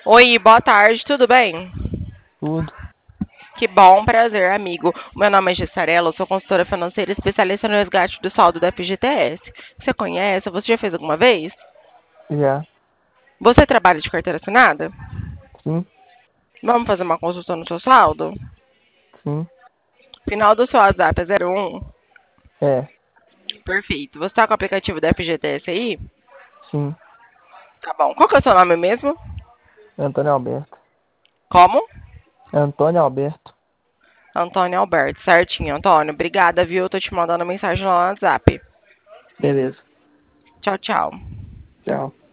Oi, boa tarde, tudo bem? Tudo. Que bom, prazer, amigo. Meu nome é Gessarela, eu sou consultora financeira especialista no resgate do saldo da FGTS. Você conhece? Você já fez alguma vez? Já. Você trabalha de carteira assinada? Sim, Vamos fazer uma consulta no seu saldo? sim. Final do seu WhatsApp é 01. É, Perfeito. Você está com o aplicativo da FGTS aí? sim. Tá bom. Qual que é o seu nome mesmo? Antônio Alberto. Como? Antônio Alberto. Antônio Alberto. Certinho, Antônio. Obrigada, viu? Eu tô te mandando mensagem lá no WhatsApp. Beleza. Tchau, tchau. Tchau.